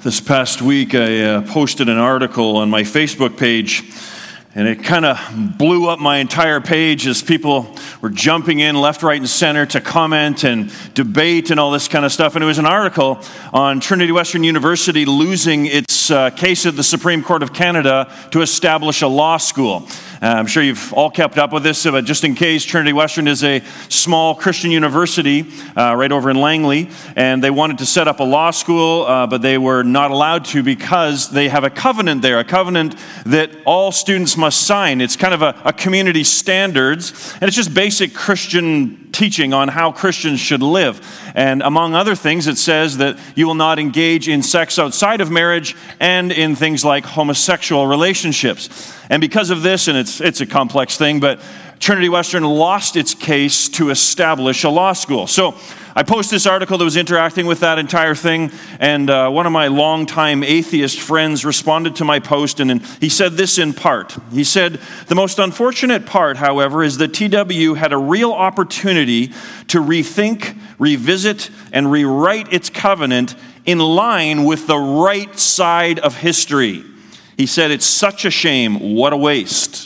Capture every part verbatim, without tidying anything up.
This past week, I uh, posted an article on my Facebook page, and it kind of blew up my entire page as people were jumping in left, right, and center to comment and debate and all this kind of stuff. And it was an article on Trinity Western University losing its uh, case at the Supreme Court of Canada to establish a law school. Uh, I'm sure you've all kept up with this, but just in case, Trinity Western is a small Christian university uh, right over in Langley, and they wanted to set up a law school, uh, but they were not allowed to because they have a covenant there, a covenant that all students must sign. It's kind of a, a community standards, and it's just basic Christian teaching on how Christians should live. And among other things, it says that you will not engage in sex outside of marriage and in things like homosexual relationships. And because of this, and it's it's a complex thing, but Trinity Western lost its case to establish a law school. So I posted this article that was interacting with that entire thing, and uh, one of my longtime atheist friends responded to my post, and, and he said this in part. He said, "The most unfortunate part, however, is that T W had a real opportunity to rethink, revisit, and rewrite its covenant in line with the right side of history." He said, "It's such a shame. What a waste."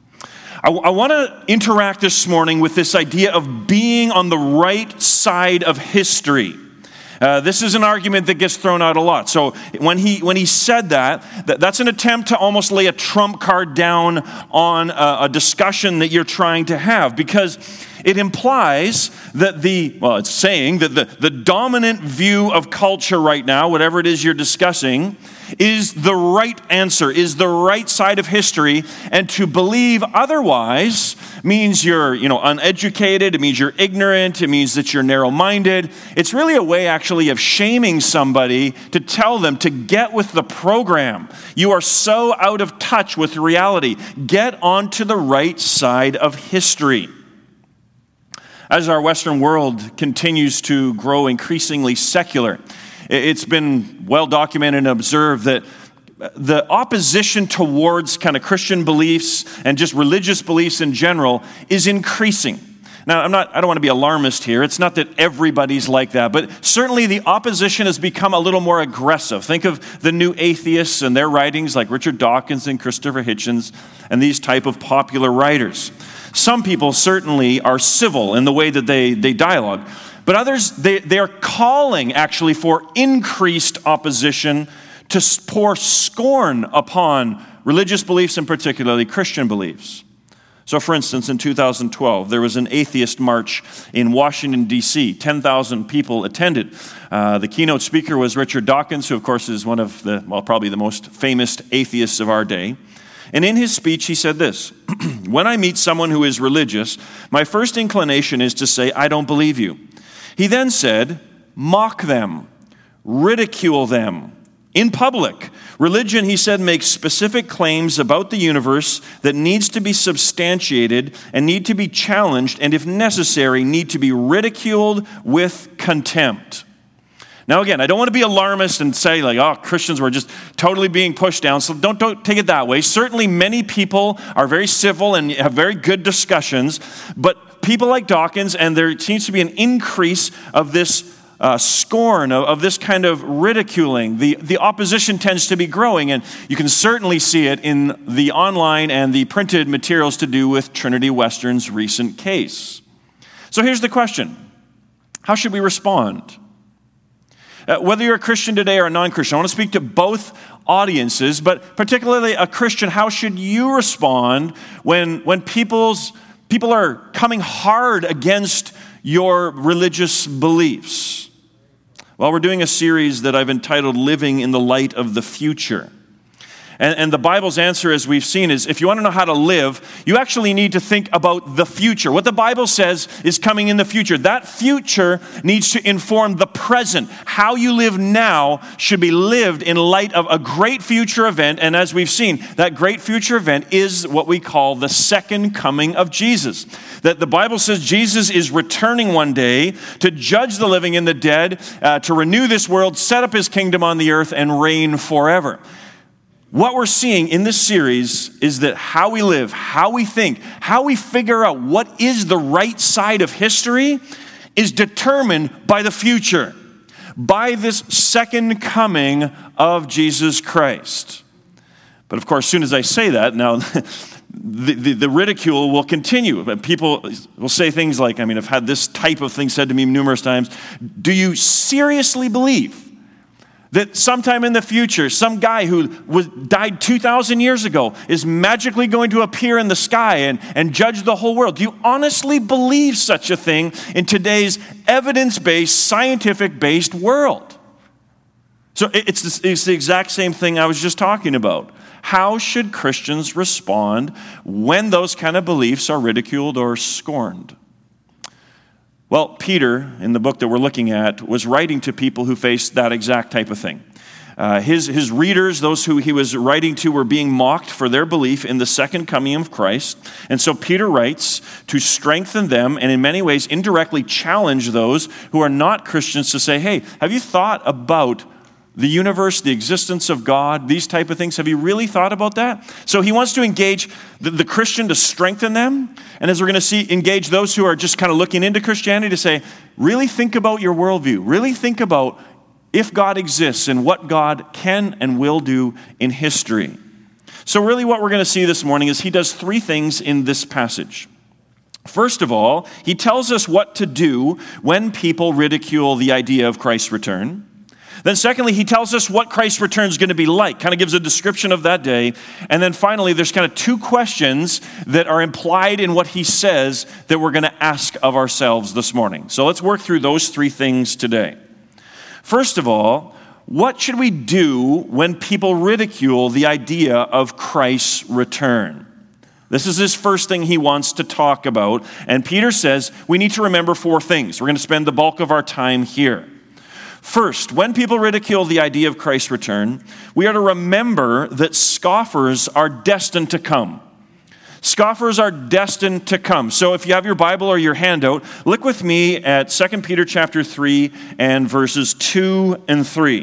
I, I want to interact this morning with this idea of being on the right side of history. Uh, this is an argument that gets thrown out a lot. So when he when he said that, that that's an attempt to almost lay a trump card down on a, a discussion that you're trying to have, because it implies that the, well, it's saying that the, the dominant view of culture right now, whatever it is you're discussing, is the right answer, is the right side of history, and to believe otherwise means you're, you know, uneducated, it means you're ignorant, it means that you're narrow-minded. It's really a way, actually, of shaming somebody to tell them to get with the program. You are so out of touch with reality. Get onto the right side of history. As our Western world continues to grow increasingly secular, it's been well documented and observed that the opposition towards kind of Christian beliefs and just religious beliefs in general is increasing. Now, I'm not, I don't want to be alarmist here. It's not that everybody's like that, but certainly the opposition has become a little more aggressive. Think of the new atheists and their writings like Richard Dawkins and Christopher Hitchens and these type of popular writers. Some people certainly are civil in the way that they, they dialogue, but others, they, they're calling actually for increased opposition to pour scorn upon religious beliefs and particularly Christian beliefs. So for instance, in two thousand twelve, there was an atheist march in Washington, D C ten thousand people attended. Uh, the keynote speaker was Richard Dawkins, who of course is one of the, well, probably the most famous atheists of our day. And in his speech, he said this: "When I meet someone who is religious, my first inclination is to say, 'I don't believe you.' He then said, 'Mock them, ridicule them in public.' Religion," he said, "makes specific claims about the universe that needs to be substantiated and need to be challenged, and if necessary, need to be ridiculed with contempt." Now again, I don't want to be alarmist and say like, oh, Christians were just totally being pushed down, so don't, don't take it that way. Certainly many people are very civil and have very good discussions, but people like Dawkins, and there seems to be an increase of this uh, scorn, of, of this kind of ridiculing. The, the opposition tends to be growing, and you can certainly see it in the online and the printed materials to do with Trinity Western's recent case. So here's the question: how should we respond? Uh, whether you're a Christian today or a non-Christian, I want to speak to both audiences, but particularly a Christian, how should you respond when, when people's, people are coming hard against your religious beliefs? Well, we're doing a series that I've entitled Living in the Light of the Future. And, and the Bible's answer, as we've seen, is if you want to know how to live, you actually need to think about the future. What the Bible says is coming in the future. That future needs to inform the present. How you live now should be lived in light of a great future event. And as we've seen, that great future event is what we call the second coming of Jesus. That the Bible says Jesus is returning one day to judge the living and the dead, uh, to renew this world, set up his kingdom on the earth, and reign forever. What we're seeing in this series is that how we live, how we think, how we figure out what is the right side of history is determined by the future. by this second coming of Jesus Christ. But of course, as soon as I say that, now the, the, the ridicule will continue. People will say things like, I mean, I've had this type of thing said to me numerous times. Do you seriously believe that sometime in the future, some guy who was, died two thousand years ago is magically going to appear in the sky and, and judge the whole world? Do you honestly believe such a thing in today's evidence-based, scientific-based world? So it's the, it's the exact same thing I was just talking about. How should Christians respond when those kind of beliefs are ridiculed or scorned? Well, Peter, in the book that we're looking at, was writing to people who faced that exact type of thing. Uh, his, his readers, those who he was writing to, were being mocked for their belief in the second coming of Christ. And so Peter writes to strengthen them and in many ways indirectly challenge those who are not Christians to say, hey, have you thought about the universe, the existence of God, these type of things? Have you really thought about that? So he wants to engage the, the Christian to strengthen them. And as we're going to see, engage those who are just kind of looking into Christianity to say, really think about your worldview. Really think about if God exists and what God can and will do in history. So really what we're going to see this morning is he does three things in this passage. First of all, he tells us what to do when people ridicule the idea of Christ's return. Then secondly, he tells us what Christ's return is going to be like, kind of gives a description of that day. And then finally, there's kind of two questions that are implied in what he says that we're going to ask of ourselves this morning. So let's work through those three things today. First of all, what should we do when people ridicule the idea of Christ's return? This is his first thing he wants to talk about. And Peter says we need to remember four things. We're going to spend the bulk of our time here. First, when people ridicule the idea of Christ's return, we are to remember that scoffers are destined to come. Scoffers are destined to come. So if you have your Bible or your handout, look with me at Second Peter chapter three and verses two and three.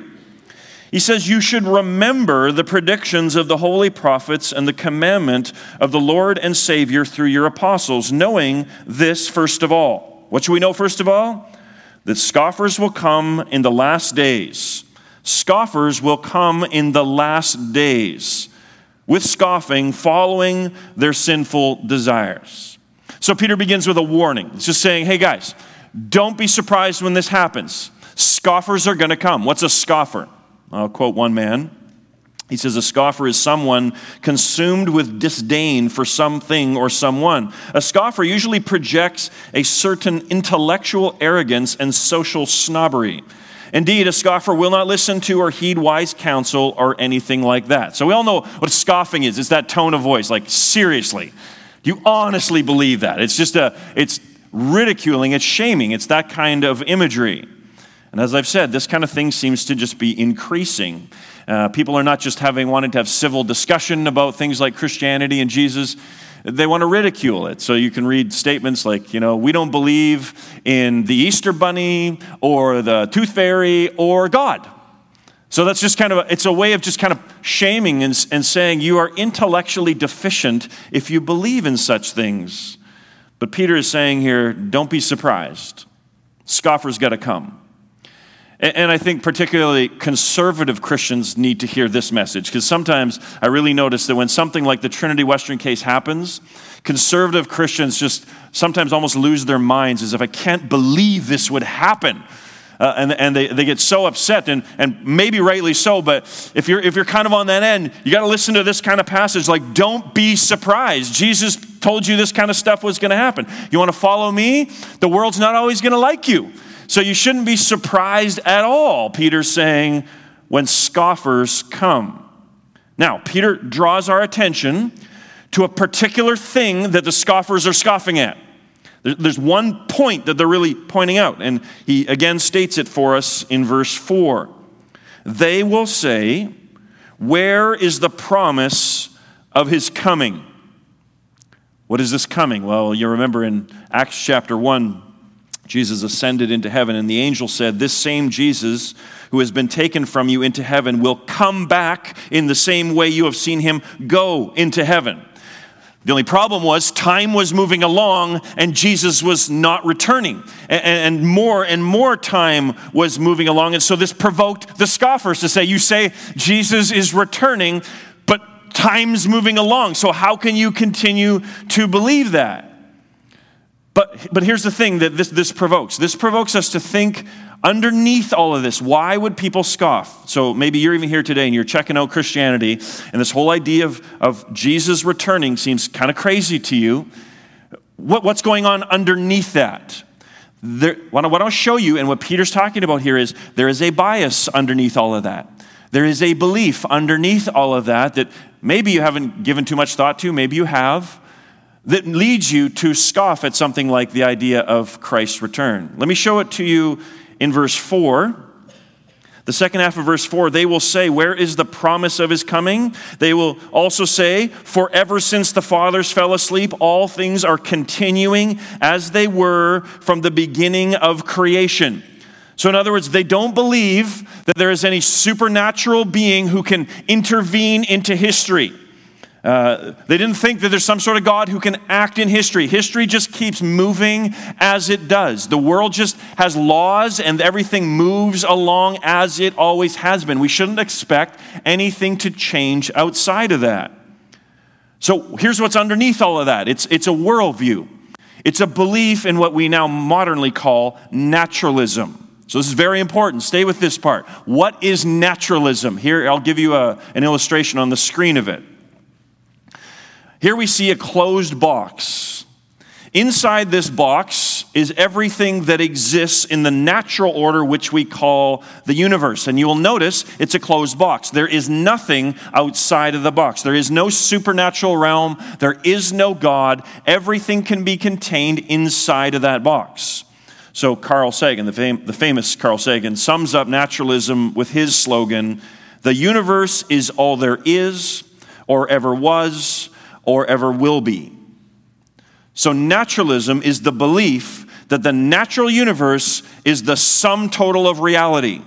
He says, you should remember the predictions of the holy prophets and the commandment of the Lord and Savior through your apostles, knowing this first of all. What should we know first of all? That scoffers will come in the last days. Scoffers will come in the last days with scoffing, following their sinful desires. So Peter begins with a warning. He's just saying, hey guys, don't be surprised when this happens. Scoffers are going to come. What's a scoffer? I'll quote one man. He says, a scoffer is someone consumed with disdain for something or someone. A scoffer usually projects a certain intellectual arrogance and social snobbery. Indeed, a scoffer will not listen to or heed wise counsel or anything like that. So we all know what scoffing is. It's that tone of voice, like, seriously, do you honestly believe that? It's just a, it's ridiculing, it's shaming, it's that kind of imagery. And as I've said, this kind of thing seems to just be increasing. Uh, people are not just having wanting to have civil discussion about things like Christianity and Jesus. They want to ridicule it. So you can read statements like, you know, we don't believe in the Easter Bunny or the Tooth Fairy or God. So that's just kind of, a, it's a way of just kind of shaming and, and saying you are intellectually deficient if you believe in such things. But Peter is saying here, don't be surprised. Scoffers got to come. And I think particularly conservative Christians need to hear this message, because sometimes I really notice that when something like the Trinity Western case happens, conservative Christians just sometimes almost lose their minds as if I can't believe this would happen. Uh, and and they, they get so upset, and, and maybe rightly so, but if you're if you're kind of on that end, you got to listen to this kind of passage like, don't be surprised. Jesus told you this kind of stuff was going to happen. You want to follow me? The world's not always going to like you. So you shouldn't be surprised at all, Peter's saying, when scoffers come. Now, Peter draws our attention to a particular thing that the scoffers are scoffing at. There's one point that they're really pointing out, and he again states it for us in verse four. They will say, where is the promise of his coming? What is this coming? Well, you remember in Acts chapter one, Jesus ascended into heaven, and the angel said, this same Jesus who has been taken from you into heaven will come back in the same way you have seen him go into heaven. The only problem was time was moving along and Jesus was not returning. And, and more and more time was moving along. And so this provoked the scoffers to say, you say Jesus is returning, but time's moving along. So how can you continue to believe that? But, but here's the thing that this, this provokes. This provokes us to think underneath all of this, why would people scoff? So maybe you're even here today and you're checking out Christianity, and this whole idea of, of Jesus returning seems kind of crazy to you. What, what's going on underneath that? There, what I want to show you, and what Peter's talking about here, is there is a bias underneath all of that. There is a belief underneath all of that that maybe you haven't given too much thought to, maybe you have, that leads you to scoff at something like the idea of Christ's return. Let me show it to you in verse four. The second half of verse four, they will say, where is the promise of his coming? They will also say, for ever since the fathers fell asleep, all things are continuing as they were from the beginning of creation. So in other words, they don't believe that there is any supernatural being who can intervene into history. Uh, they didn't think that there's some sort of God who can act in history. History just keeps moving as it does. The world just has laws and everything moves along as it always has been. We shouldn't expect anything to change outside of that. So here's what's underneath all of that. It's, it's a worldview. It's a belief in what we now modernly call naturalism. So this is very important. Stay with this part. What is naturalism? Here, I'll give you a, an illustration on the screen of it. Here we see a closed box. Inside this box is everything that exists in the natural order which we call the universe. And you will notice it's a closed box. There is nothing outside of the box. There is no supernatural realm. There is no God. Everything can be contained inside of that box. So Carl Sagan, the, fam- the famous Carl Sagan, sums up naturalism with his slogan, the universe is all there is or ever was or ever will be. So naturalism is the belief that the natural universe is the sum total of reality.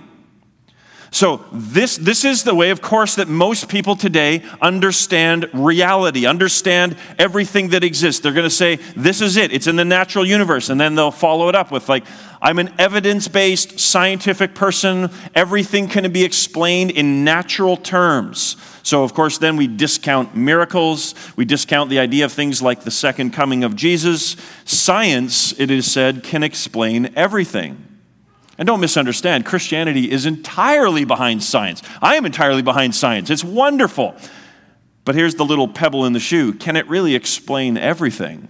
So this, this is the way, of course, that most people today understand reality, understand everything that exists. They're going to say, this is it. It's in the natural universe. And then they'll follow it up with, like, I'm an evidence-based scientific person. Everything can be explained in natural terms. So, of course, then we discount miracles. We discount the idea of things like the second coming of Jesus. Science, it is said, can explain everything. And don't misunderstand, Christianity is entirely behind science. I am entirely behind science. It's wonderful. But here's the little pebble in the shoe. Can it really explain everything?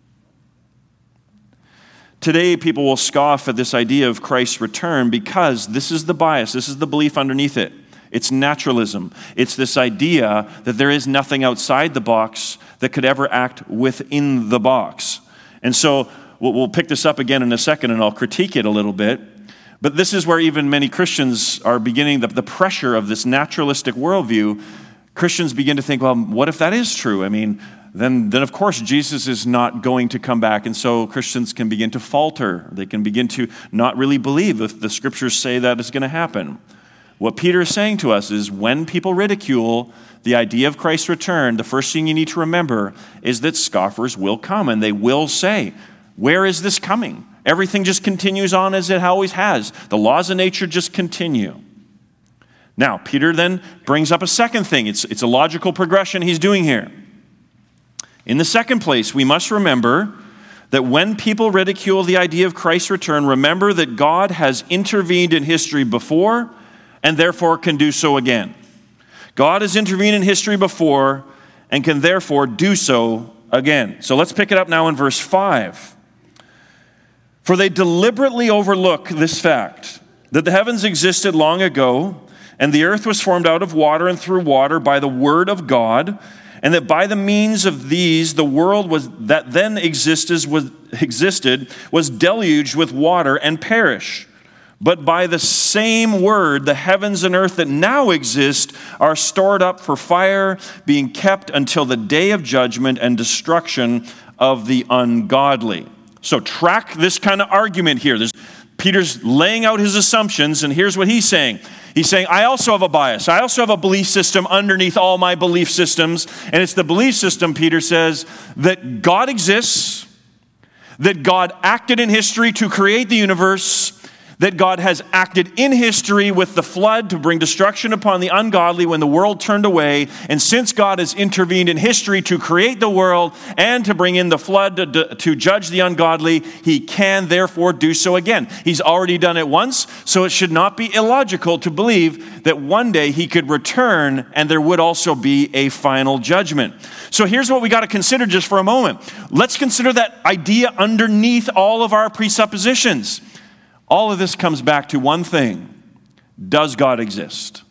Today, people will scoff at this idea of Christ's return because this is the bias, this is the belief underneath it. It's naturalism. It's this idea that there is nothing outside the box that could ever act within the box. And so we'll pick this up again in a second, and I'll critique it a little bit. But this is where even many Christians are beginning, the, the pressure of this naturalistic worldview. Christians begin to think, well, what if that is true? I mean, then, then of course Jesus is not going to come back. And so Christians can begin to falter. They can begin to not really believe if the scriptures say that is going to happen. What Peter is saying to us is when people ridicule the idea of Christ's return, the first thing you need to remember is that scoffers will come and they will say, where is this coming? Everything just continues on as it always has. The laws of nature just continue. Now, Peter then brings up a second thing. It's, it's a logical progression he's doing here. In the second place, we must remember that when people ridicule the idea of Christ's return, remember that God has intervened in history before and therefore can do so again. God has intervened in history before and can therefore do so again. So let's pick it up now in verse five. For they deliberately overlook this fact, that the heavens existed long ago, and the earth was formed out of water and through water by the word of God, and that by the means of these the world was that then existed was, existed was deluged with water and perished. But by the same word, the heavens and earth that now exist are stored up for fire, being kept until the day of judgment and destruction of the ungodly. So track this kind of argument here. There's, Peter's laying out his assumptions, and here's what he's saying. He's saying, I also have a bias. I also have a belief system underneath all my belief systems. And it's the belief system, Peter says, that God exists, that God acted in history to create the universe, that God has acted in history with the flood to bring destruction upon the ungodly when the world turned away. And since God has intervened in history to create the world and to bring in the flood to, to judge the ungodly, he can therefore do so again. He's already done it once, so it should not be illogical to believe that one day he could return and there would also be a final judgment. So here's what we got to consider just for a moment. Let's consider that idea underneath all of our presuppositions. All of this comes back to one thing. Does God exist?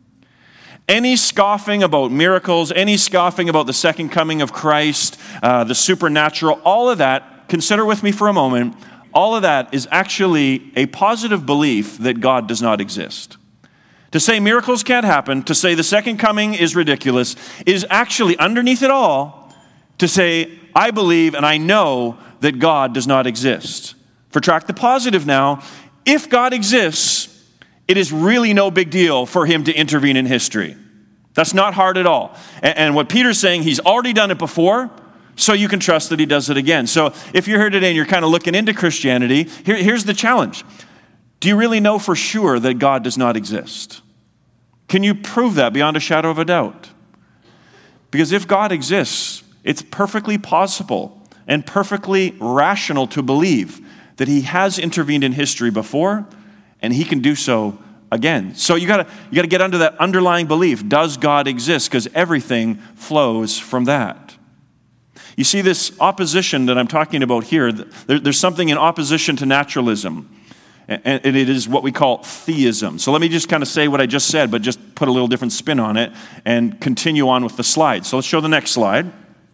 Any scoffing about miracles, any scoffing about the second coming of Christ, uh, the supernatural, all of that, consider with me for a moment, all of that is actually a positive belief that God does not exist. To say miracles can't happen, to say the second coming is ridiculous, is actually underneath it all to say, I believe and I know that God does not exist. For track the positive now, if God exists, it is really no big deal for him to intervene in history. That's not hard at all. And, and what Peter's saying, he's already done it before, so you can trust that he does it again. So if you're here today and you're kind of looking into Christianity, here, here's the challenge. Do you really know for sure that God does not exist? Can you prove that beyond a shadow of a doubt? Because if God exists, it's perfectly possible and perfectly rational to believe that he has intervened in history before, and he can do so again. So you gotta, you gotta get under that underlying belief. Does God exist? Because everything flows from that. You see this opposition that I'm talking about here, there, there's something in opposition to naturalism, and, and it is what we call theism. So let me just kind of say what I just said, but just put a little different spin on it and continue on with the slide. So let's show the next slide.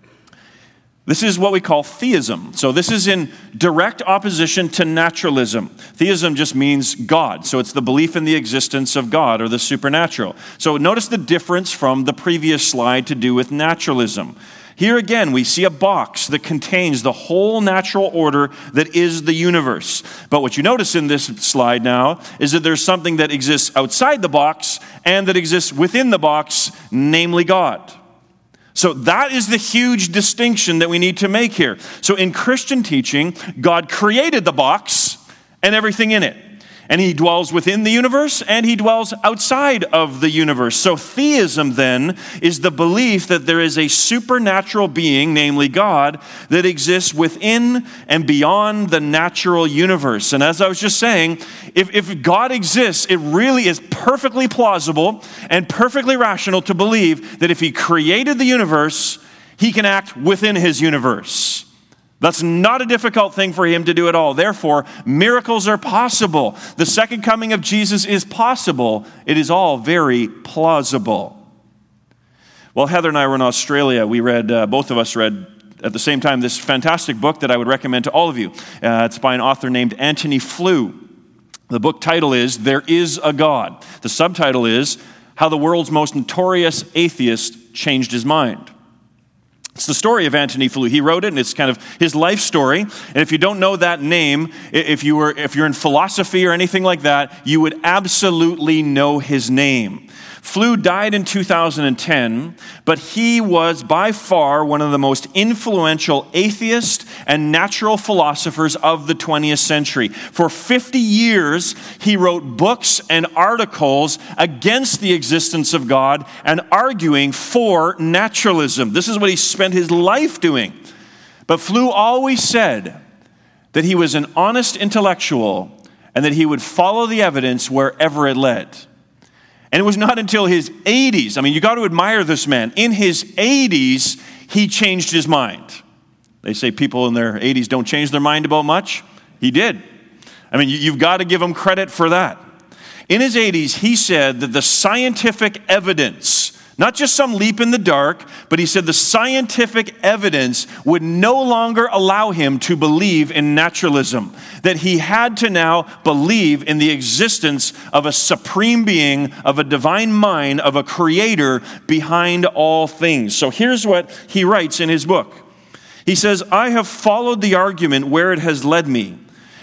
This is what we call theism. So this is in direct opposition to naturalism. Theism just means God. So it's the belief in the existence of God or the supernatural. So notice the difference from the previous slide to do with naturalism. Here again, we see a box that contains the whole natural order that is the universe. But what you notice in this slide now is that there's something that exists outside the box and that exists within the box, namely God. So that is the huge distinction that we need to make here. So in Christian teaching, God created the box and everything in it. And he dwells within the universe and he dwells outside of the universe. So theism then is the belief that there is a supernatural being, namely God, that exists within and beyond the natural universe. And as I was just saying, if, if God exists, it really is perfectly plausible and perfectly rational to believe that if he created the universe, he can act within his universe. That's not a difficult thing for him to do at all. Therefore, miracles are possible. The second coming of Jesus is possible. It is all very plausible. Well, Heather and I were in Australia. We read, uh, both of us read at the same time this fantastic book that I would recommend to all of you. Uh, it's by an author named Antony Flew. The book title is There Is a God. The subtitle is How the World's Most Notorious Atheist Changed His Mind. It's the story of Antony Flew. He wrote it, and it's kind of his life story. And if you don't know that name, if you were, if you're in philosophy or anything like that, you would absolutely know his name. Flew died in two thousand ten, but he was by far one of the most influential atheist and natural philosophers of the twentieth century. For fifty years, he wrote books and articles against the existence of God and arguing for naturalism. This is what he spent his life doing. But Flew always said that he was an honest intellectual and that he would follow the evidence wherever it led. And it was not until his eighties, I mean, you got to admire this man. In his eighties, he changed his mind. They say people in their eighties don't change their mind about much. He did. I mean, you've got to give him credit for that. In his eighties, he said that the scientific evidence, not just some leap in the dark, but he said the scientific evidence would no longer allow him to believe in naturalism, that he had to now believe in the existence of a supreme being, of a divine mind, of a creator behind all things. So here's what he writes in his book. He says, I have followed the argument where it has led me,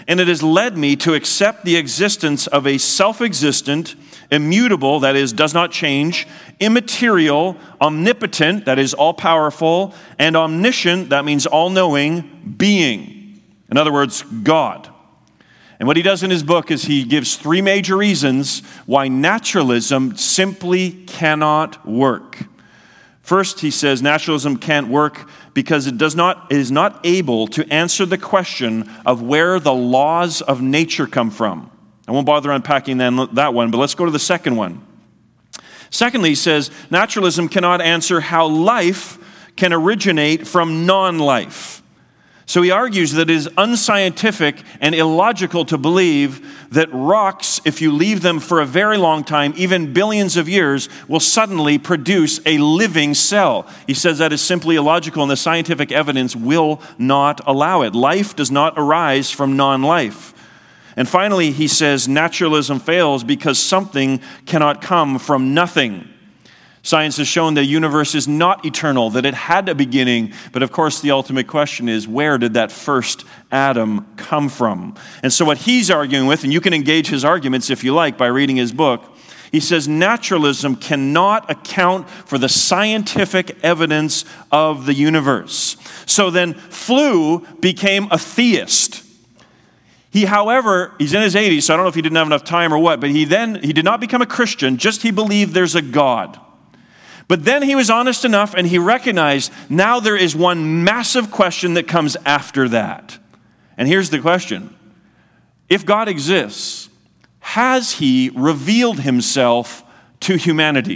and it has led me to accept the existence of a self-existent, immutable, that is, does not change, immaterial, omnipotent, that is, all-powerful, and omniscient, that means all-knowing, being. In other words, God. And what he does in his book is he gives three major reasons why naturalism simply cannot work. First, he says naturalism can't work because it does not it is not able to answer the question of where the laws of nature come from. I won't bother unpacking that one, but let's go to the second one. Secondly, he says naturalism cannot answer how life can originate from non-life. So he argues that it is unscientific and illogical to believe that rocks, if you leave them for a very long time, even billions of years, will suddenly produce a living cell. He says that is simply illogical, and the scientific evidence will not allow it. Life does not arise from non-life. And finally, he says naturalism fails because something cannot come from nothing. Science has shown the universe is not eternal, that it had a beginning. But of course, the ultimate question is, where did that first atom come from? And so what he's arguing with, and you can engage his arguments if you like by reading his book, he says naturalism cannot account for the scientific evidence of the universe. So then Flew became a theist. He, however, he's in his eighties, so I don't know if he didn't have enough time or what, but he then, he did not become a Christian, just he believed there's a God. But then he was honest enough and he recognized now there is one massive question that comes after that. And here's the question. If God exists, has he revealed himself to humanity?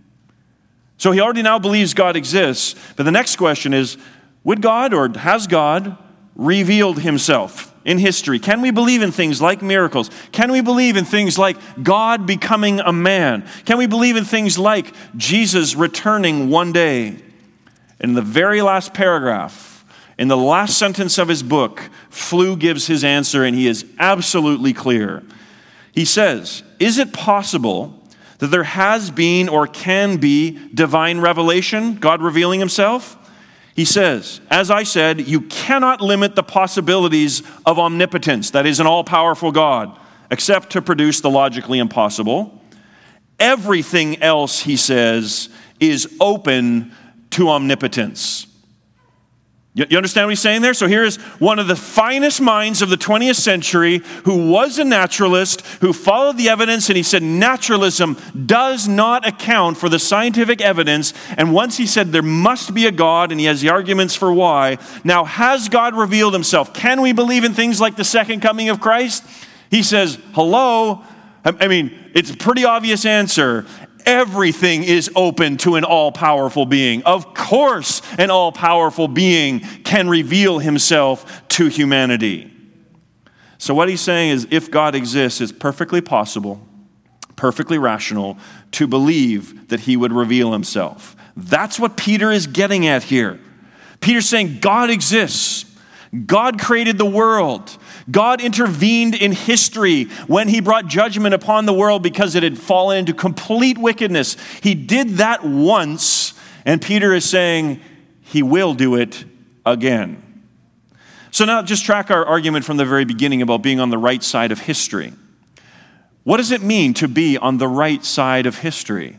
So he already now believes God exists, but the next question is, would God or has God revealed himself in history? Can we believe in things like miracles? Can we believe in things like God becoming a man? Can we believe in things like Jesus returning one day? In the very last paragraph, in the last sentence of his book, Flew gives his answer, and he is absolutely clear. He says, is it possible that there has been or can be divine revelation, God revealing himself? He says, as I said, you cannot limit the possibilities of omnipotence, that is an all-powerful God, except to produce the logically impossible. Everything else, he says, is open to omnipotence. You understand what he's saying there? So here is one of the finest minds of the twentieth century who was a naturalist, who followed the evidence, and he said naturalism does not account for the scientific evidence. And once he said there must be a God, and he has the arguments for why. Now, has God revealed himself? Can we believe in things like the second coming of Christ? He says, hello? I mean, it's a pretty obvious answer. Everything is open to an all-powerful being. Of course, an all-powerful being can reveal himself to humanity. So what he's saying is, if God exists, it's perfectly possible, perfectly rational, to believe that he would reveal himself. That's what Peter is getting at here. Peter's saying God exists. God created the world. God intervened in history when he brought judgment upon the world because it had fallen into complete wickedness. He did that once, and Peter is saying he will do it again. So now just track our argument from the very beginning about being on the right side of history. What does it mean to be on the right side of history?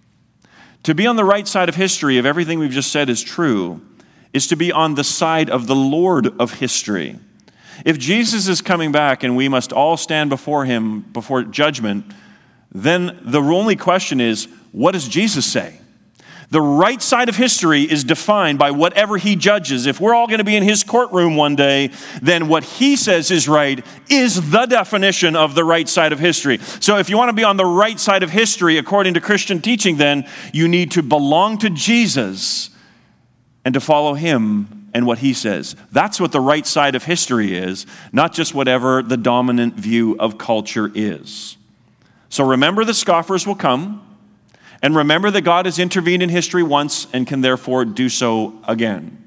To be on the right side of history, if everything we've just said is true, is to be on the side of the Lord of history. If Jesus is coming back and we must all stand before him, before judgment, then the only question is, what does Jesus say? The right side of history is defined by whatever he judges. If we're all going to be in his courtroom one day, then what he says is right is the definition of the right side of history. So if you want to be on the right side of history, according to Christian teaching, then you need to belong to Jesus and to follow him and what he says. That's what the right side of history is, not just whatever the dominant view of culture is. So remember the scoffers will come, and remember that God has intervened in history once and can therefore do so again.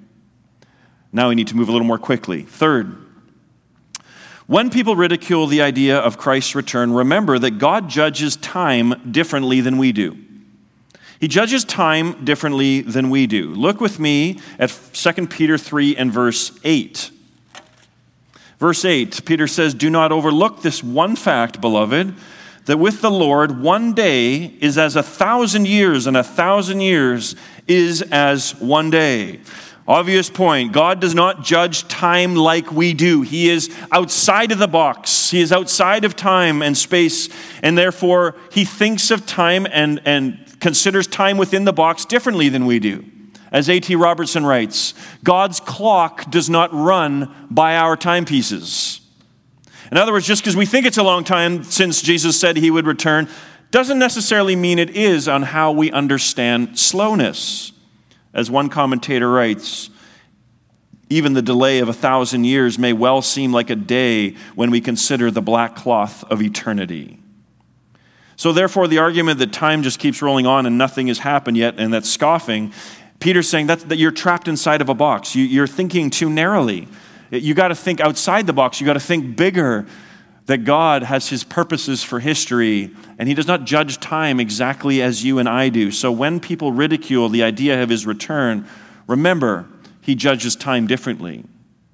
Now we need to move a little more quickly. Third, when people ridicule the idea of Christ's return, remember that God judges time differently than we do. He judges time differently than we do. Look with me at Second Peter three and verse eight. Verse eight, Peter says, "Do not overlook this one fact, beloved, that with the Lord one day is as a thousand years, and a thousand years is as one day." Obvious point, God does not judge time like we do. He is outside of the box. He is outside of time and space, and therefore he thinks of time and, and considers time within the box differently than we do. As A T Robertson writes, God's clock does not run by our timepieces. In other words, just because we think it's a long time since Jesus said he would return, doesn't necessarily mean it is on how we understand slowness. As one commentator writes, even the delay of a thousand years may well seem like a day when we consider the black cloth of eternity. So therefore, the argument that time just keeps rolling on and nothing has happened yet, and that's scoffing, Peter's saying that, that you're trapped inside of a box. You, you're thinking too narrowly. You got to think outside the box. You got to think bigger, that God has his purposes for history, and he does not judge time exactly as you and I do. So when people ridicule the idea of his return, remember, he judges time differently.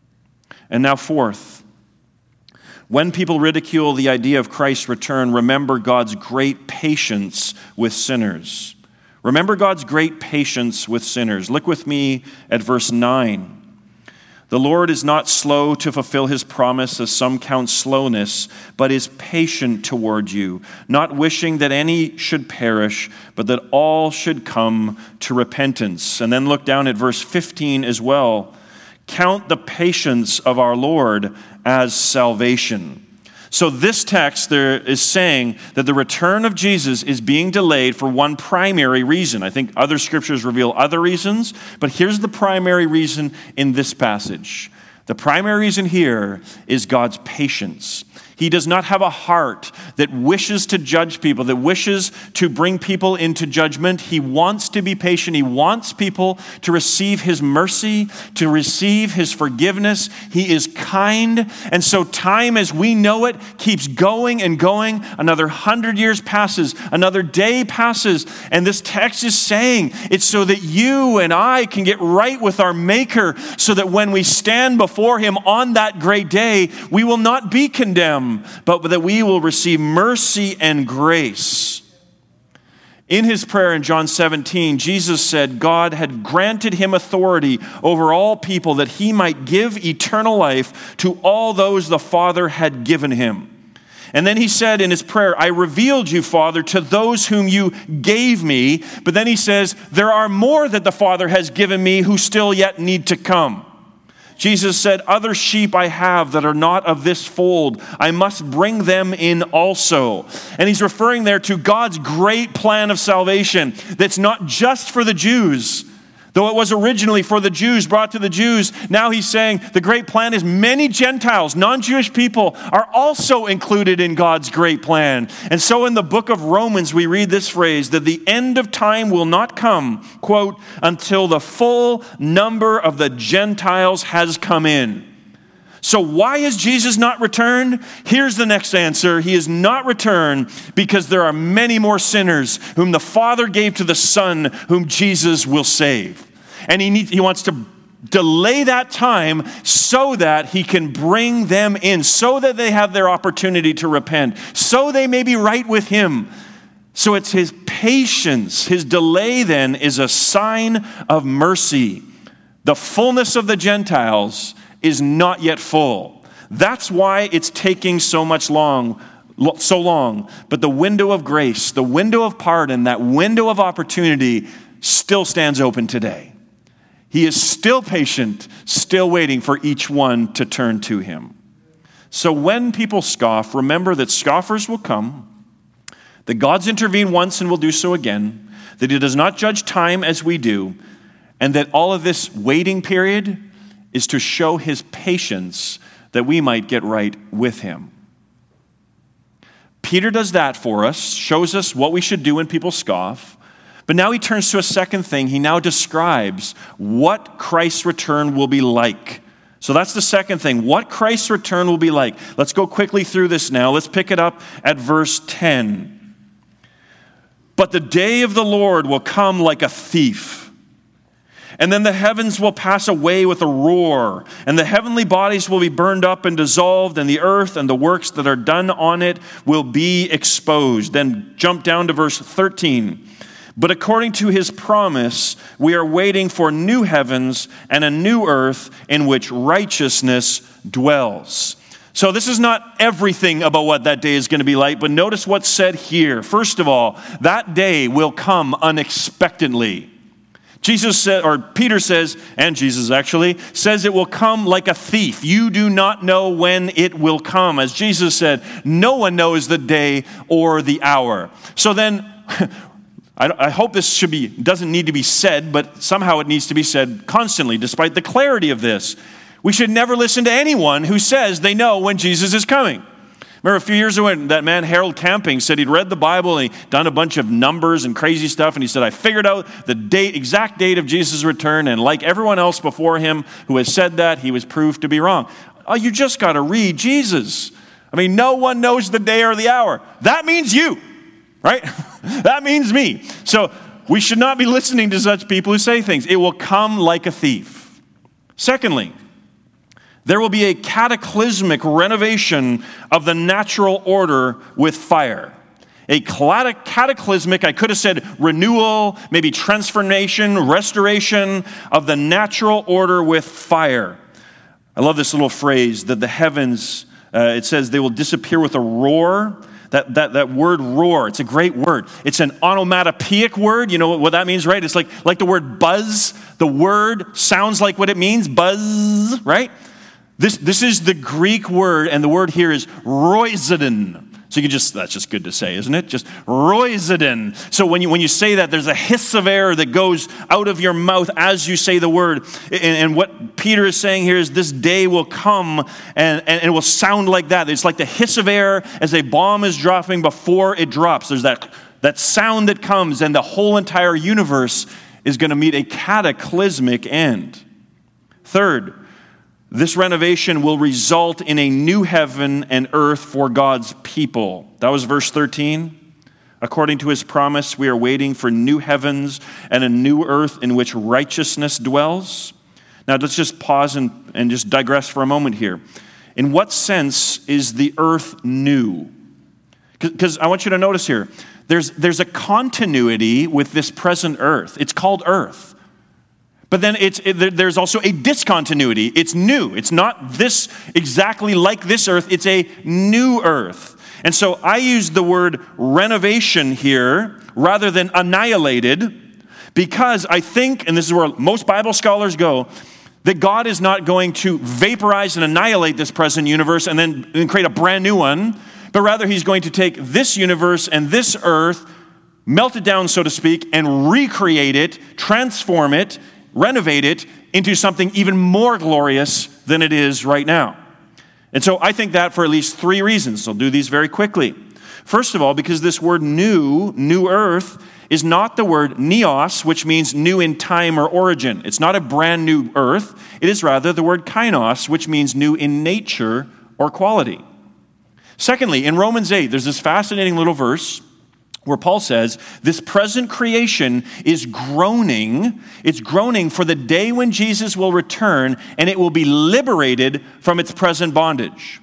And now fourth, when people ridicule the idea of Christ's return, remember God's great patience with sinners. Remember God's great patience with sinners. Look with me at verse nine. "The Lord is not slow to fulfill his promise, as some count slowness, but is patient toward you, not wishing that any should perish, but that all should come to repentance." And then look down at verse fifteen as well. "Count the patience of our Lord as salvation." So this text there is saying that the return of Jesus is being delayed for one primary reason. I think other scriptures reveal other reasons, but here's the primary reason in this passage. The primary reason here is God's patience. He does not have a heart that wishes to judge people, that wishes to bring people into judgment. He wants to be patient. He wants people to receive his mercy, to receive his forgiveness. He is kind. And so time as we know it keeps going and going. Another hundred years passes. Another day passes. And this text is saying it's so that you and I can get right with our Maker, so that when we stand before him on that great day, we will not be condemned, but that we will receive mercy and grace. In his prayer in John seventeen, Jesus said God had granted him authority over all people, that he might give eternal life to all those the Father had given him. And then he said in his prayer, "I revealed you, Father, to those whom you gave me." But then he says, "There are more that the Father has given me who still yet need to come." Jesus said, "Other sheep I have that are not of this fold. I must bring them in also." And he's referring there to God's great plan of salvation that's not just for the Jews. Though it was originally for the Jews, brought to the Jews, now he's saying the great plan is many Gentiles, non-Jewish people, are also included in God's great plan. And so in the book of Romans, we read this phrase, that the end of time will not come, quote, "until the full number of the Gentiles has come in." So why has Jesus not returned? Here's the next answer. He is not returned because there are many more sinners whom the Father gave to the Son, whom Jesus will save. And he needs, he wants to delay that time so that he can bring them in, so that they have their opportunity to repent, so they may be right with him. So it's his patience. His delay then is a sign of mercy. The fullness of the Gentiles is not yet full. That's why it's taking so much long, so long. But the window of grace, the window of pardon, that window of opportunity still stands open today. He is still patient, still waiting for each one to turn to him. So when people scoff, remember that scoffers will come, that God's intervened once and will do so again, that he does not judge time as we do, and that all of this waiting period is to show his patience that we might get right with him. Peter does that for us, shows us what we should do when people scoff. But now he turns to a second thing. He now describes what Christ's return will be like. So that's the second thing, what Christ's return will be like. Let's go quickly through this now. Let's pick it up at verse ten. "But the day of the Lord will come like a thief. And then the heavens will pass away with a roar, and the heavenly bodies will be burned up and dissolved, and the earth and the works that are done on it will be exposed. Then jump down to verse thirteen. But according to his promise, we are waiting for new heavens and a new earth in which righteousness dwells. So this is not everything about what that day is going to be like, but notice what's said here. First of all, that day will come unexpectedly. Jesus said, or Peter says, and Jesus actually, says it will come like a thief. You do not know when it will come. As Jesus said, no one knows the day or the hour. So then, I hope this should be doesn't need to be said, but somehow it needs to be said constantly, despite the clarity of this. We should never listen to anyone who says they know when Jesus is coming. Remember a few years ago when that man Harold Camping said he'd read the Bible and he'd done a bunch of numbers and crazy stuff, and he said, I figured out the date, exact date of Jesus' return, and like everyone else before him who has said that, he was proved to be wrong. Oh, you just got to read Jesus. I mean, no one knows the day or the hour. That means you, right? That means me. So we should not be listening to such people who say things. It will come like a thief. Secondly, there will be a cataclysmic renovation of the natural order with fire. A cataclysmic, I could have said renewal, maybe transformation, restoration of the natural order with fire. I love this little phrase that the heavens, uh, it says they will disappear with a roar. That, that, that word roar, it's a great word. It's an onomatopoeic word. You know what that means, right? It's like, like the word buzz. The word sounds like what it means, buzz, right? This, this is the Greek word, and the word here is roizodon. So you can just, that's just good to say, isn't it? Just roizodon. So when you when you say that, there's a hiss of air that goes out of your mouth as you say the word. And, and what Peter is saying here is this day will come and, and it will sound like that. It's like the hiss of air as a bomb is dropping before it drops. There's that, that sound that comes, and the whole entire universe is going to meet a cataclysmic end. Third, this renovation will result in a new heaven and earth for God's people. That was verse thirteen. According to his promise, we are waiting for new heavens and a new earth in which righteousness dwells. Now, let's just pause and, and just digress for a moment here. In what sense is the earth new? Because I want you to notice here, there's, there's a continuity with this present earth. It's called earth. But then it's, it, there's also a discontinuity. It's new. It's not this exactly like this earth. It's a new earth. And so I use the word renovation here rather than annihilated because I think, and this is where most Bible scholars go, that God is not going to vaporize and annihilate this present universe and then and create a brand new one, but rather he's going to take this universe and this earth, melt it down, so to speak, and recreate it, transform it, renovate it into something even more glorious than it is right now. And so I think that for at least three reasons. I'll do these very quickly. First of all, because this word new, new earth, is not the word neos, which means new in time or origin. It's not a brand new earth. It is rather the word kainos, which means new in nature or quality. Secondly, in Romans eight, there's this fascinating little verse where Paul says, this present creation is groaning. It's groaning for the day when Jesus will return and it will be liberated from its present bondage.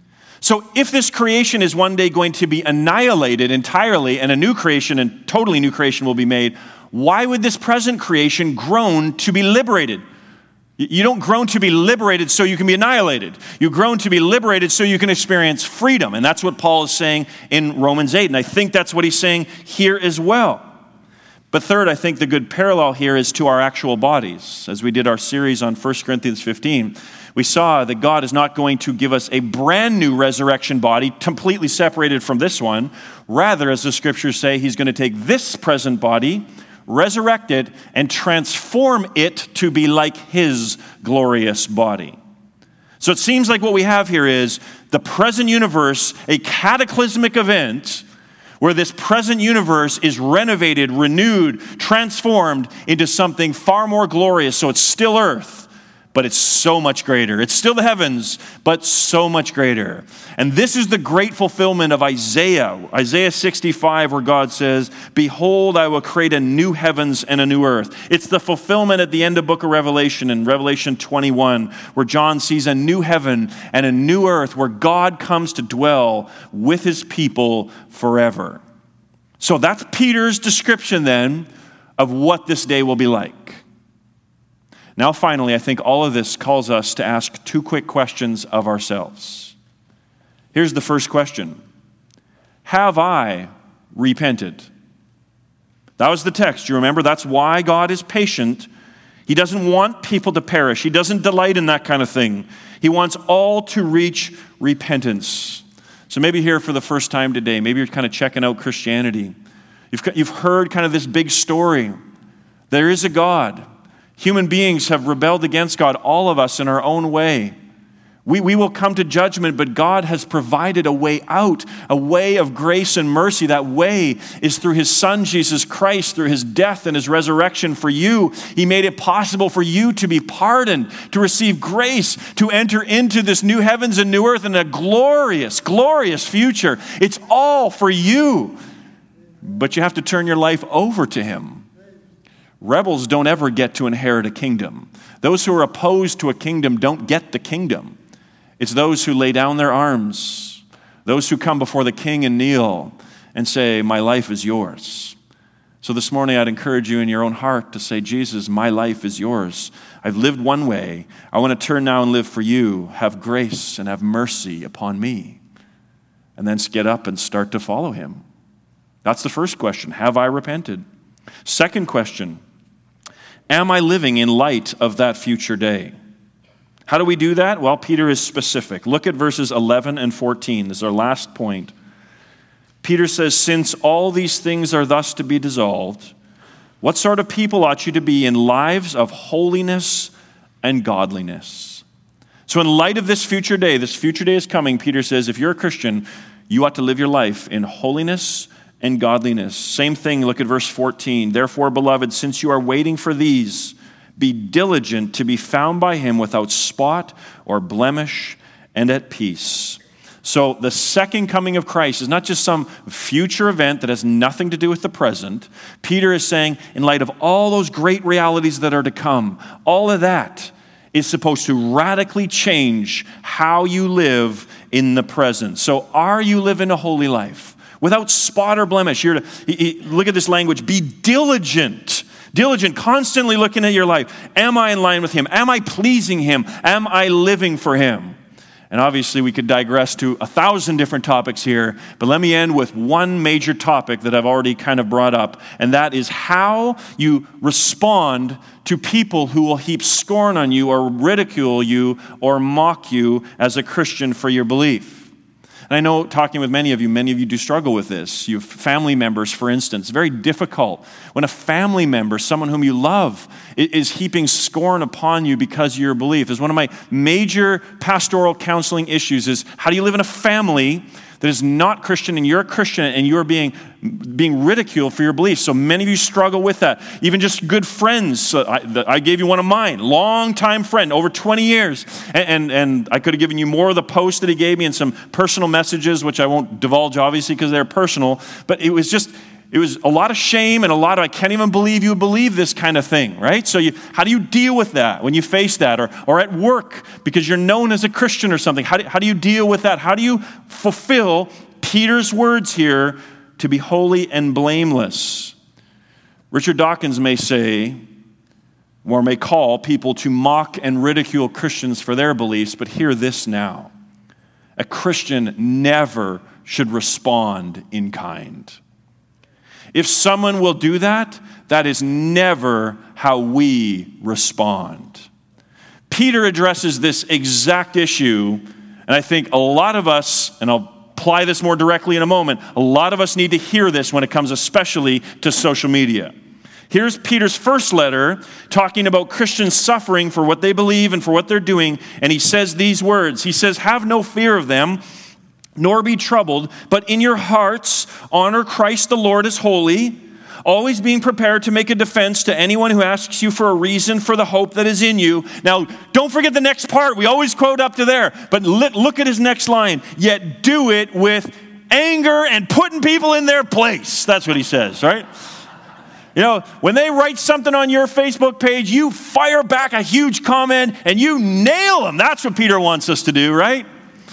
So if this creation is one day going to be annihilated entirely and a new creation and totally new creation will be made, why would this present creation groan to be liberated? You don't groan to be liberated so you can be annihilated. You groan to be liberated so you can experience freedom. And that's what Paul is saying in Romans eight. And I think that's what he's saying here as well. But third, I think the good parallel here is to our actual bodies. As we did our series on First Corinthians fifteen, we saw that God is not going to give us a brand new resurrection body completely separated from this one. Rather, as the scriptures say, he's going to take this present body, resurrect it, and transform it to be like his glorious body. So it seems like what we have here is the present universe, a cataclysmic event where this present universe is renovated, renewed, transformed into something far more glorious. So it's still earth, but it's so much greater. It's still the heavens, but so much greater. And this is the great fulfillment of Isaiah, Isaiah sixty-five, where God says, behold, I will create a new heavens and a new earth. It's the fulfillment at the end of book of Revelation, in Revelation twenty-one, where John sees a new heaven and a new earth where God comes to dwell with his people forever. So that's Peter's description then of what this day will be like. Now, finally, I think all of this calls us to ask two quick questions of ourselves. Here's the first question. Have I repented? That was the text. You remember, that's why God is patient. He doesn't want people to perish. He doesn't delight in that kind of thing. He wants all to reach repentance. So maybe here for the first time today, maybe you're kind of checking out Christianity. You've, you've heard kind of this big story. There is a God. Human beings have rebelled against God, all of us in our own way. We, we will come to judgment, but God has provided a way out, a way of grace and mercy. That way is through his Son, Jesus Christ, through his death and his resurrection for you. He made it possible for you to be pardoned, to receive grace, to enter into this new heavens and new earth and a glorious, glorious future. It's all for you, but you have to turn your life over to him. Rebels don't ever get to inherit a kingdom. Those who are opposed to a kingdom don't get the kingdom. It's those who lay down their arms, those who come before the king and kneel and say, my life is yours. So this morning I'd encourage you in your own heart to say, Jesus, my life is yours. I've lived one way. I want to turn now and live for you. Have grace and have mercy upon me. And then get up and start to follow him. That's the first question. Have I repented? Second question. Am I living in light of that future day? How do we do that? Well, Peter is specific. Look at verses eleven and fourteen. This is our last point. Peter says, since all these things are thus to be dissolved, what sort of people ought you to be in lives of holiness and godliness? So in light of this future day, this future day is coming, Peter says, if you're a Christian, you ought to live your life in holiness and godliness. Same thing, look at verse fourteen. Therefore, beloved, since you are waiting for these, be diligent to be found by him without spot or blemish and at peace. So the second coming of Christ is not just some future event that has nothing to do with the present. Peter is saying, in light of all those great realities that are to come, all of that is supposed to radically change how you live in the present. So are you living a holy life? Without spot or blemish. You're to, look at this language. Be diligent. Diligent, constantly looking at your life. Am I in line with him? Am I pleasing him? Am I living for him? And obviously we could digress to a thousand different topics here, but let me end with one major topic that I've already kind of brought up, and that is how you respond to people who will heap scorn on you or ridicule you or mock you as a Christian for your belief. And I know, talking with many of you, many of you do struggle with this. You have family members, for instance. It's very difficult when a family member, someone whom you love, is heaping scorn upon you because of your belief. It's one of my major pastoral counseling issues is how do you live in a family that is not Christian and you're a Christian and you're being, being ridiculed for your beliefs. So many of you struggle with that. Even just good friends. So I, I gave you one of mine, long-time friend, over twenty years. And, and, and I could have given you more of the posts that he gave me and some personal messages, which I won't divulge, obviously, because they're personal. But it was just, it was a lot of shame and a lot of, I can't even believe you would believe this kind of thing, right? So you, how do you deal with that when you face that? Or, or at work, because you're known as a Christian or something. How do, how do you deal with that? How do you fulfill Peter's words here to be holy and blameless? Richard Dawkins may say, or may call people to mock and ridicule Christians for their beliefs, but hear this now. A Christian never should respond in kind. If someone will do that, that is never how we respond. Peter addresses this exact issue, and I think a lot of us, and I'll apply this more directly in a moment, a lot of us need to hear this when it comes especially to social media. Here's Peter's first letter talking about Christians suffering for what they believe and for what they're doing, and he says these words. He says, have no fear of them, nor be troubled, but in your hearts honor Christ the Lord as holy, always being prepared to make a defense to anyone who asks you for a reason for the hope that is in you. Now, don't forget the next part. We always quote up to there. But look at his next line. Yet do it with anger and putting people in their place. That's what he says, right? You know, when they write something on your Facebook page, you fire back a huge comment and you nail them. That's what Peter wants us to do, right?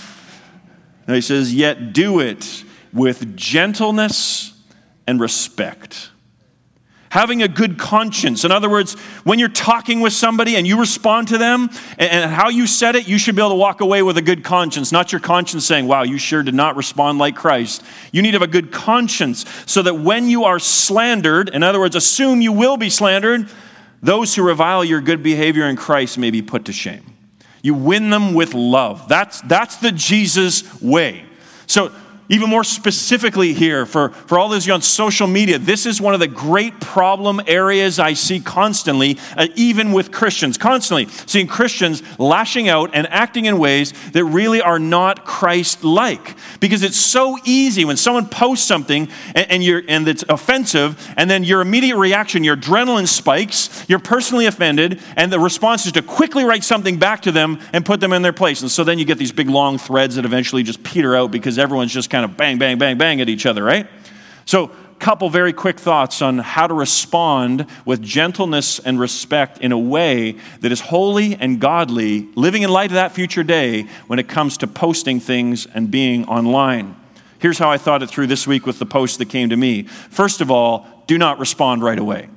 And he says, yet do it with gentleness and respect. Having a good conscience. In other words, when you're talking with somebody and you respond to them and, and how you said it, you should be able to walk away with a good conscience, not your conscience saying, wow, you sure did not respond like Christ. You need to have a good conscience so that when you are slandered, in other words, assume you will be slandered, those who revile your good behavior in Christ may be put to shame. You win them with love. That's, that's the Jesus way. So, even more specifically here, for, for all those of you on social media, this is one of the great problem areas I see constantly, uh, even with Christians. Constantly seeing Christians lashing out and acting in ways that really are not Christ-like. Because it's so easy when someone posts something and, and, you're, and it's offensive, and then your immediate reaction, your adrenaline spikes, you're personally offended, and the response is to quickly write something back to them and put them in their place. And so then you get these big long threads that eventually just peter out because everyone's just kind of bang, bang, bang, bang at each other, right? So, a couple very quick thoughts on how to respond with gentleness and respect in a way that is holy and godly, living in light of that future day when it comes to posting things and being online. Here's how I thought it through this week with the post that came to me. First of all, do not respond right away.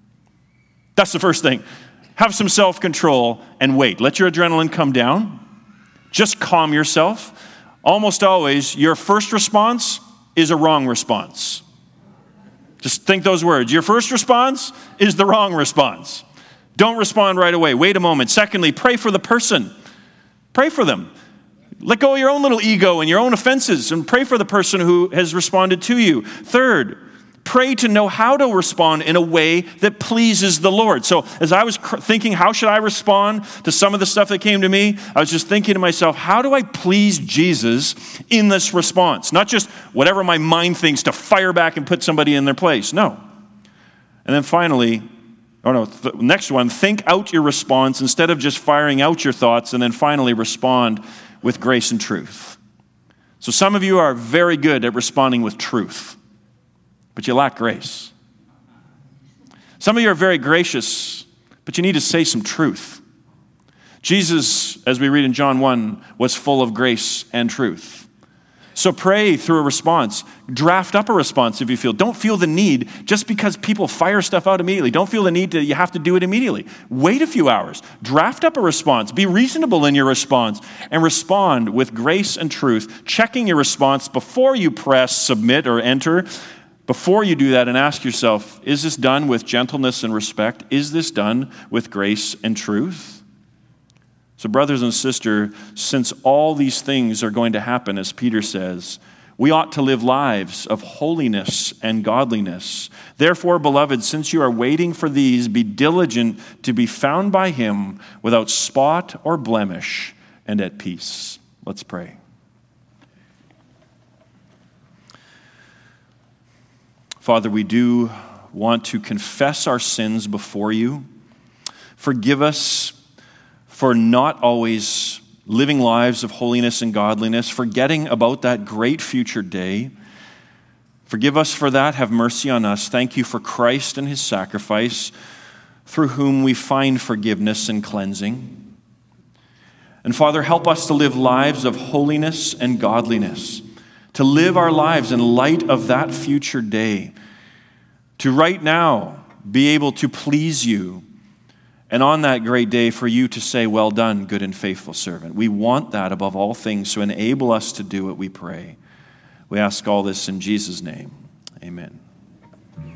That's the first thing. Have some self-control and wait. Let your adrenaline come down. Just calm yourself. Almost always, your first response is a wrong response. Just think those words. Your first response is the wrong response. Don't respond right away. Wait a moment. Secondly, pray for the person. Pray for them. Let go of your own little ego and your own offenses and pray for the person who has responded to you. Third, pray to know how to respond in a way that pleases the Lord. So as I was cr- thinking, how should I respond to some of the stuff that came to me? I was just thinking to myself, how do I please Jesus in this response? Not just whatever my mind thinks to fire back and put somebody in their place. No. And then finally, oh no, th- next one, think out your response instead of just firing out your thoughts, and then finally respond with grace and truth. So some of you are very good at responding with truth, but you lack grace. Some of you are very gracious, but you need to say some truth. Jesus, as we read in John one, was full of grace and truth. So pray through a response. Draft up a response if you feel. Don't feel the need, just because people fire stuff out immediately, don't feel the need that you have to do it immediately. Wait a few hours. Draft up a response. Be reasonable in your response and respond with grace and truth, checking your response before you press submit or enter. Before you do that, and ask yourself, is this done with gentleness and respect? Is this done with grace and truth? So brothers and sisters, since all these things are going to happen, as Peter says, we ought to live lives of holiness and godliness. Therefore, beloved, since you are waiting for these, be diligent to be found by him without spot or blemish and at peace. Let's pray. Father, we do want to confess our sins before you. Forgive us for not always living lives of holiness and godliness, forgetting about that great future day. Forgive us for that. Have mercy on us. Thank you for Christ and his sacrifice, through whom we find forgiveness and cleansing. And Father, help us to live lives of holiness and godliness, to live our lives in light of that future day, to right now be able to please you, and on that great day for you to say, well done, good and faithful servant. We want that above all things, so enable us to do it, we pray. We ask all this in Jesus' name. Amen.